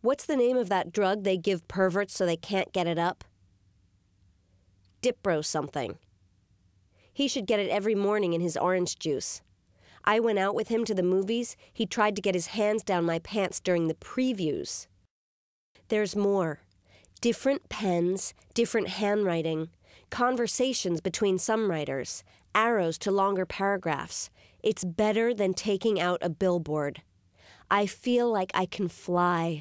What's the name of that drug they give perverts so they can't get it up? Dipro something. He should get it every morning in his orange juice. I went out with him to the movies. He tried to get his hands down my pants during the previews. There's more. Different pens, different handwriting, conversations between some writers, arrows to longer paragraphs. It's better than taking out a billboard. I feel like I can fly.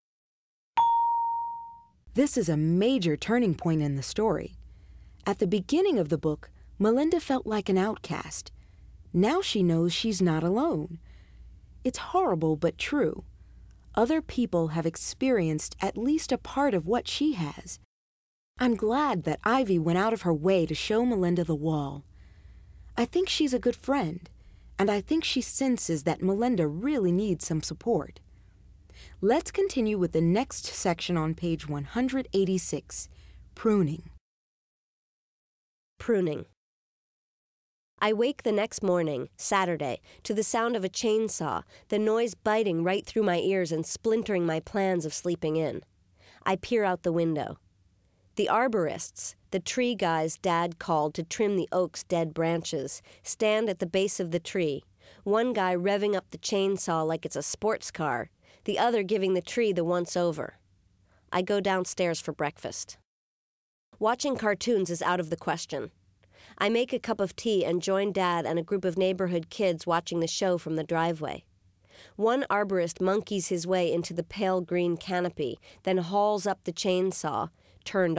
This is a major turning point in the story. At the beginning of the book, Melinda felt like an outcast. Now she knows she's not alone. It's horrible but true. Other people have experienced at least a part of what she has. I'm glad that Ivy went out of her way to show Melinda the wall. I think she's a good friend, and I think she senses that Melinda really needs some support. Let's continue with the next section on page 186, Pruning. Pruning. I wake the next morning, Saturday, to the sound of a chainsaw, the noise biting right through my ears and splintering my plans of sleeping in. I peer out the window. The arborists, the tree guys Dad called to trim the oak's dead branches, stand at the base of the tree, one guy revving up the chainsaw like it's a sports car, the other giving the tree the once-over. I go downstairs for breakfast. Watching cartoons is out of the question. I make a cup of tea and join Dad and a group of neighborhood kids watching the show from the driveway. One arborist monkeys his way into the pale green canopy, then hauls up the chainsaw, turned